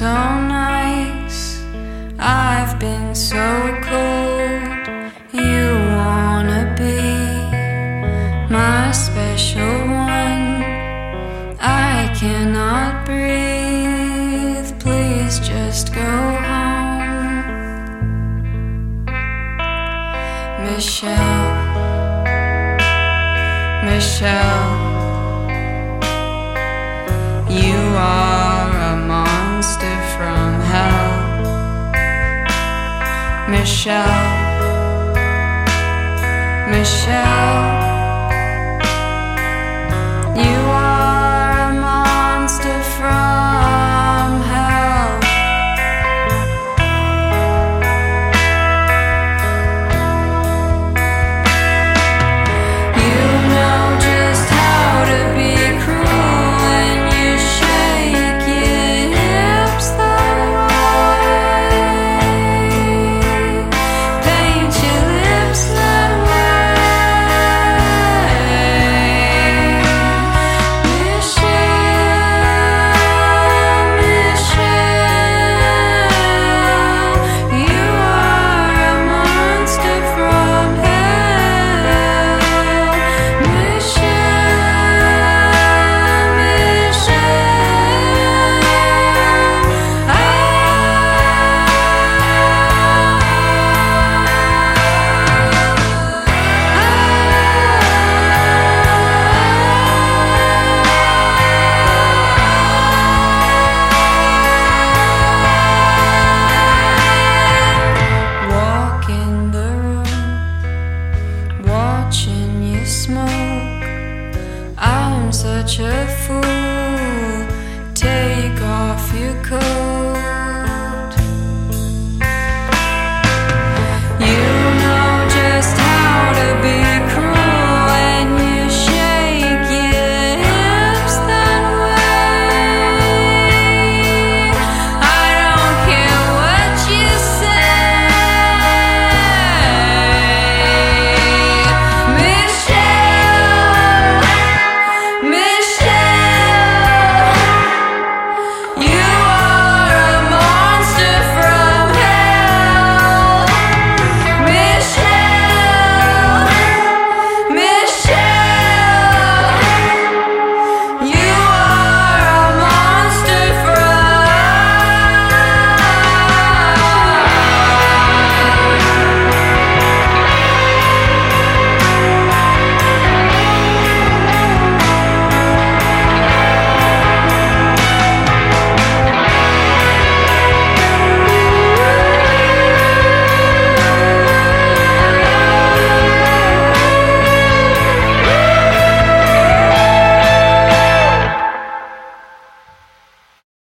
so nice. I've been so cold. You wanna be my special one. I cannot breathe. Please just go home. Michelle, Michelle, you are a monster from hell. Michelle, Michelle, you are a monster from hell. You know just how to be cruel when you shake your hips that way, paint your lips that way. Michelle, Michelle, you are a monster from hell. Michelle, walk in the room, watching you smoke. I'm such a fool. Take off your coat.